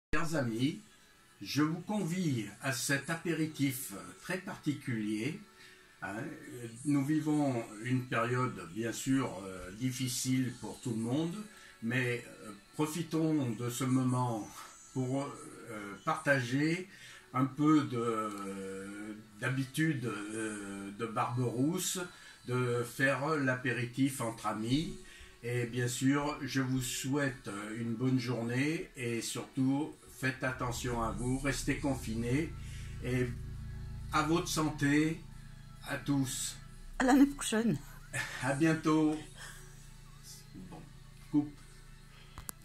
Chers amis, je vous convie à cet apéritif très particulier. Nous vivons une période bien sûr difficile pour tout le monde, mais profitons de ce moment pour partager un peu d'habitude de Barberousse, de faire l'apéritif entre amis. Et bien sûr, je vous souhaite une bonne journée et surtout, faites attention à vous, restez confinés et à votre santé, à tous. À l'année prochaine. À bientôt. Bon, coupe.